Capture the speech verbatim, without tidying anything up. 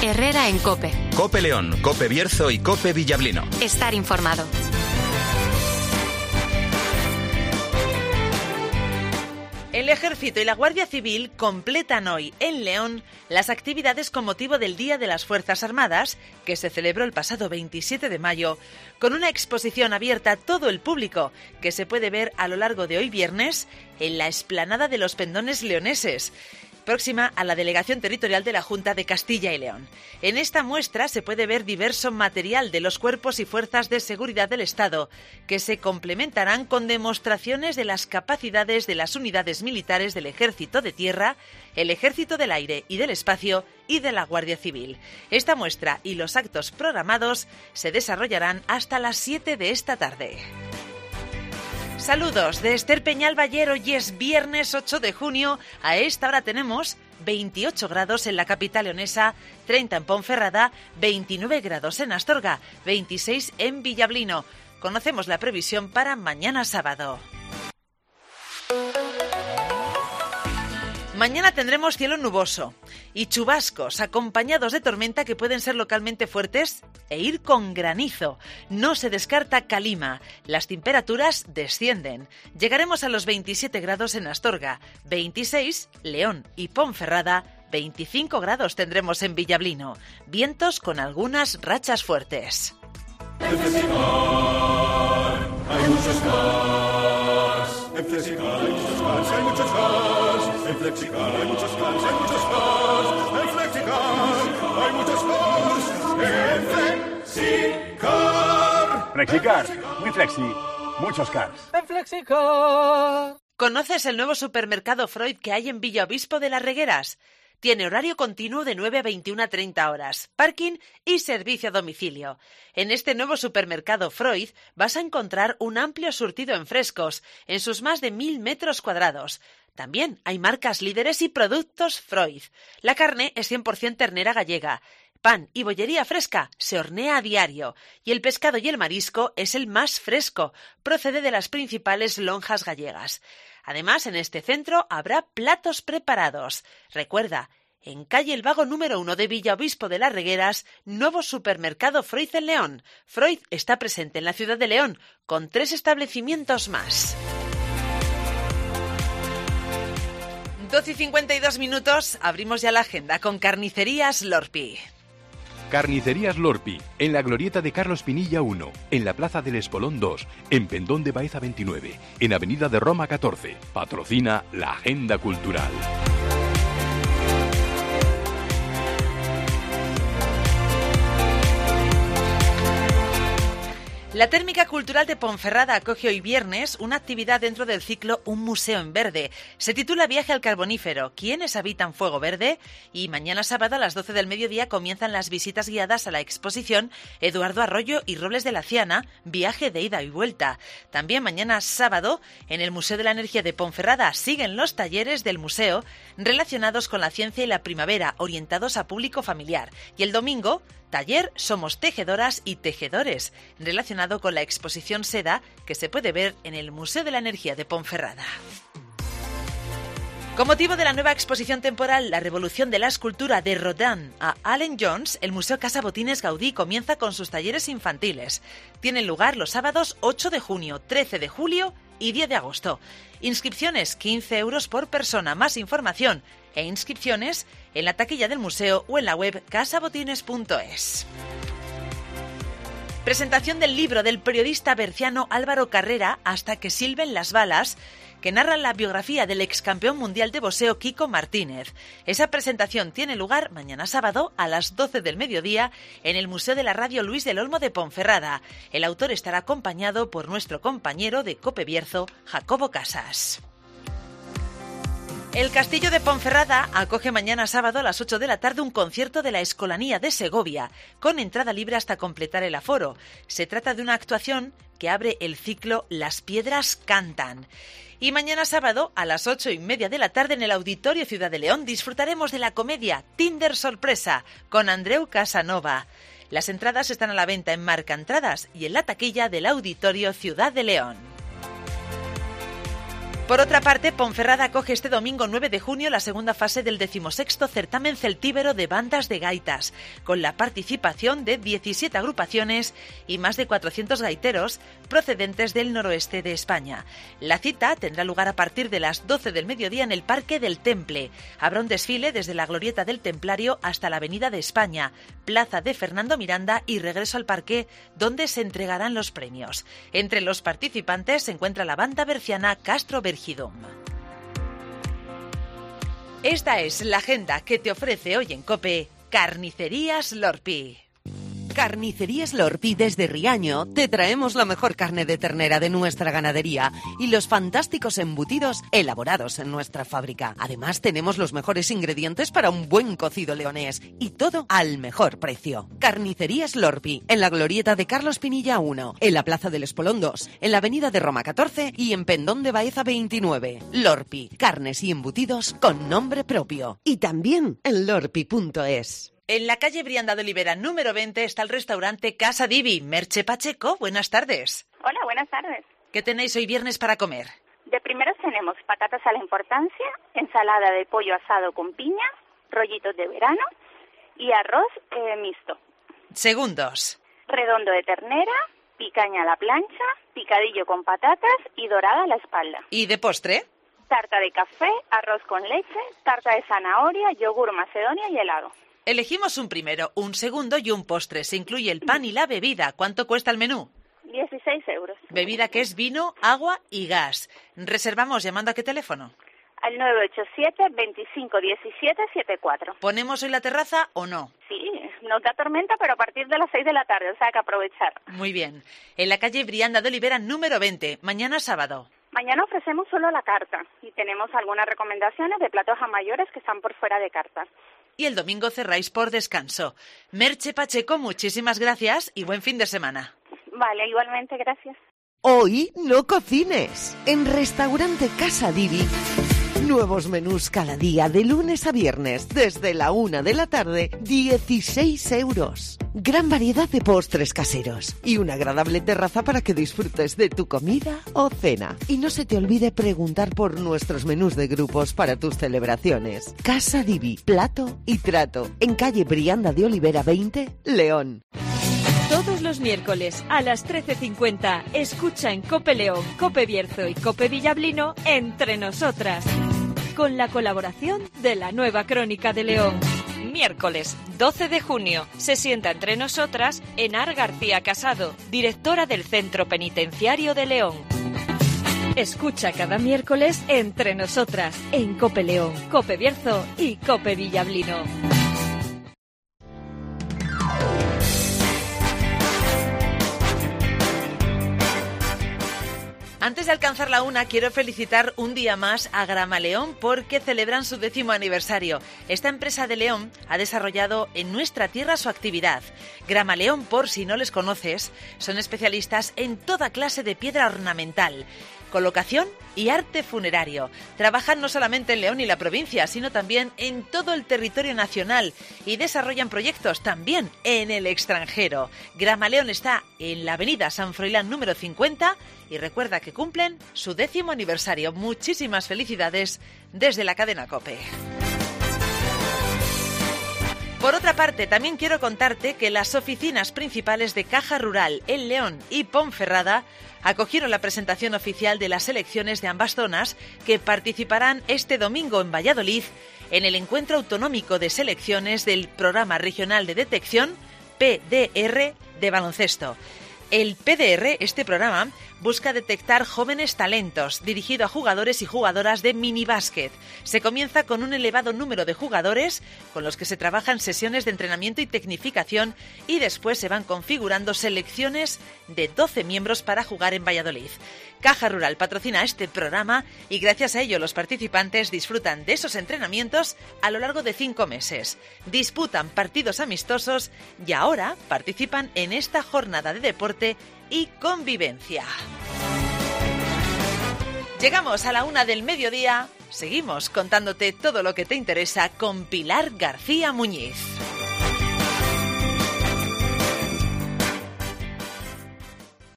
Herrera en COPE. COPE León, COPE Bierzo y COPE Villablino. Estar informado. El Ejército y la Guardia Civil completan hoy en León las actividades con motivo del Día de las Fuerzas Armadas, que se celebró el pasado veintisiete de mayo, con una exposición abierta a todo el público que se puede ver a lo largo de hoy viernes en la explanada de los Pendones Leoneses, próxima a la Delegación Territorial de la Junta de Castilla y León. En esta muestra se puede ver diverso material de los cuerpos y fuerzas de seguridad del Estado, que se complementarán con demostraciones de las capacidades de las unidades militares del Ejército de Tierra, el Ejército del Aire y del Espacio y de la Guardia Civil. Esta muestra y los actos programados se desarrollarán hasta las siete de esta tarde. Saludos de Esther Peñal Ballero y es viernes ocho de junio. A esta hora tenemos veintiocho grados en la capital leonesa, treinta en Ponferrada, veintinueve grados en Astorga, veintiséis en Villablino. Conocemos la previsión para mañana sábado. Mañana tendremos cielo nuboso y chubascos acompañados de tormenta que pueden ser localmente fuertes e ir con granizo. No se descarta calima. Las temperaturas descienden. Llegaremos a los veintisiete grados en Astorga, veintiséis León y Ponferrada, veinticinco grados tendremos en Villablino. Vientos con algunas rachas fuertes. En Flexicar hay muchos cars. En Flexicar hay muchos cars, hay muchos cars. En Flexicar hay muchos cars, hay muchos cars. En Flexicar hay muchos cars. En Flexicar. Flexicar, muy flexi, muchos cars. En Flexicar. ¿Conoces el nuevo supermercado Freud que hay en Villaobispo de las Regueras? Tiene horario continuo de nueve a veintiuna a treinta horas, parking y servicio a domicilio. En este nuevo supermercado Freud vas a encontrar un amplio surtido en frescos, en sus más de mil metros cuadrados. También hay marcas líderes y productos Freud. La carne es cien por ciento ternera gallega. Pan y bollería fresca se hornea a diario. Y el pescado y el marisco es el más fresco, procede de las principales lonjas gallegas. Además, en este centro habrá platos preparados. Recuerda, en calle El Vago número uno de Villaobispo de las Regueras, nuevo supermercado Freud en León. Freud está presente en la ciudad de León, con tres establecimientos más. doce y cincuenta y dos minutos, abrimos ya la agenda con Carnicerías Lorpi. Carnicerías Lorpi, en la glorieta de Carlos Pinilla uno, en la Plaza del Espolón dos, en Pendón de Baeza veintinueve, en Avenida de Roma catorce. Patrocina la Agenda Cultural. La Térmica Cultural de Ponferrada acoge hoy viernes una actividad dentro del ciclo Un Museo en Verde. Se titula Viaje al Carbonífero, ¿quiénes habitan Fuego Verde? Y mañana sábado a las doce del mediodía comienzan las visitas guiadas a la exposición Eduardo Arroyo y Robles de la Ciana, Viaje de ida y vuelta. También mañana sábado en el Museo de la Energía de Ponferrada siguen los talleres del museo relacionados con la ciencia y la primavera, orientados a público familiar. Y el domingo, taller Somos Tejedoras y Tejedores, relacionado con la exposición Seda que se puede ver en el Museo de la Energía de Ponferrada. Con motivo de la nueva exposición temporal La Revolución de la Escultura de Rodin a Allen Jones, el Museo Casa Botines Gaudí comienza con sus talleres infantiles. Tienen lugar los sábados ocho de junio, trece de julio y diez de agosto. Inscripciones quince euros por persona. Más información e inscripciones en la taquilla del museo o en la web casabotines punto es. Presentación del libro del periodista berciano Álvaro Carrera, Hasta que silben las balas, que narra la biografía del ex campeón mundial de boxeo Kiko Martínez. Esa presentación tiene lugar mañana sábado a las doce del mediodía en el Museo de la Radio Luis del Olmo de Ponferrada. El autor estará acompañado por nuestro compañero de COPE Bierzo, Jacobo Casas. El Castillo de Ponferrada acoge mañana sábado a las ocho de la tarde un concierto de la Escolanía de Segovia, con entrada libre hasta completar el aforo. Se trata de una actuación que abre el ciclo Las Piedras Cantan. Y mañana sábado, a las ocho y media de la tarde, en el Auditorio Ciudad de León, disfrutaremos de la comedia Tinder Sorpresa, con Andreu Casanova. Las entradas están a la venta en Marca Entradas y en la taquilla del Auditorio Ciudad de León. Por otra parte, Ponferrada acoge este domingo nueve de junio la segunda fase del decimosexto certamen celtíbero de bandas de gaitas, con la participación de diecisiete agrupaciones y más de cuatrocientos gaiteros procedentes del noroeste de España. La cita tendrá lugar a partir de las doce del mediodía en el Parque del Temple. Habrá un desfile desde la Glorieta del Templario hasta la Avenida de España, Plaza de Fernando Miranda y regreso al parque, donde se entregarán los premios. Entre los participantes se encuentra la banda berciana Castro Bergidum. Esta es la agenda que te ofrece hoy en COPE Carnicerías Lorpi. Carnicerías Lorpi desde Riaño te traemos la mejor carne de ternera de nuestra ganadería y los fantásticos embutidos elaborados en nuestra fábrica. Además tenemos los mejores ingredientes para un buen cocido leonés y todo al mejor precio. Carnicerías Lorpi en la Glorieta de Carlos Pinilla uno, en la Plaza del Espolón dos, en la Avenida de Roma catorce y en Pendón de Baeza veintinueve. Lorpi, carnes y embutidos con nombre propio. Y también en lorpi punto es. En la calle Brianda de Olivera número veinte está el restaurante Casa Divi. Merche Pacheco, buenas tardes. Hola, buenas tardes. ¿Qué tenéis hoy viernes para comer? De primeros tenemos patatas a la importancia, ensalada de pollo asado con piña, rollitos de verano y arroz eh, mixto. Segundos. Redondo de ternera, picaña a la plancha, picadillo con patatas y dorada a la espalda. ¿Y de postre? Tarta de café, arroz con leche, tarta de zanahoria, yogur macedonia y helado. Elegimos un primero, un segundo y un postre. Se incluye el pan y la bebida. ¿Cuánto cuesta el menú? dieciséis euros. Bebida que es vino, agua y gas. Reservamos llamando ¿a qué teléfono? Al nueve ocho siete, veinticinco diecisiete setenta y cuatro. ¿Ponemos hoy la terraza o no? Sí, nos da tormenta, pero a partir de las seis de la tarde, o sea que aprovechar. Muy bien. En la calle Brianda de Olivera número veinte, mañana sábado. Mañana ofrecemos solo la carta y tenemos algunas recomendaciones de platos a mayores que están por fuera de carta. Y el domingo cerráis por descanso. Merche Pacheco, muchísimas gracias y buen fin de semana. Vale, igualmente, gracias. Hoy no cocines. En Restaurante Casa Divi, nuevos menús cada día de lunes a viernes desde la una de la tarde, dieciséis euros. Gran variedad de postres caseros y una agradable terraza para que disfrutes de tu comida o cena. Y no se te olvide preguntar por nuestros menús de grupos para tus celebraciones. Casa Divi, plato y trato, en calle Brianda de Olivera veinte, León. Todos los miércoles a las trece cincuenta, escucha en COPE León, COPE Bierzo y COPE Villablino Entre Nosotras, con la colaboración de la Nueva Crónica de León. Miércoles doce de junio, se sienta entre nosotras Enar García Casado, directora del Centro Penitenciario de León. Escucha cada miércoles Entre Nosotras, en COPE León, COPE Bierzo y COPE Villablino. Antes de alcanzar la una, quiero felicitar un día más a Grama León porque celebran su décimo aniversario. Esta empresa de León ha desarrollado en nuestra tierra su actividad. Grama León, por si no les conoces, son especialistas en toda clase de piedra ornamental, colocación y arte funerario. Trabajan no solamente en León y la provincia, sino también en todo el territorio nacional y desarrollan proyectos también en el extranjero. Grama León está en la avenida San Froilán número cincuenta y recuerda que cumplen su décimo aniversario. Muchísimas felicidades desde la cadena COPE. Por otra parte, también quiero contarte que las oficinas principales de Caja Rural en León y Ponferrada acogieron la presentación oficial de las selecciones de ambas zonas que participarán este domingo en Valladolid en el Encuentro Autonómico de Selecciones del Programa Regional de Detección P D R de baloncesto. El P D R, este programa, busca detectar jóvenes talentos, dirigido a jugadores y jugadoras de minibásquet. Se comienza con un elevado número de jugadores, con los que se trabajan sesiones de entrenamiento y tecnificación, y después se van configurando selecciones de doce miembros para jugar en Valladolid. Caja Rural patrocina este programa y gracias a ello los participantes disfrutan de esos entrenamientos a lo largo de cinco meses. Disputan partidos amistosos y ahora participan en esta jornada de deporte y convivencia. Llegamos a la una del mediodía. Seguimos contándote todo lo que te interesa con Pilar García Muñiz.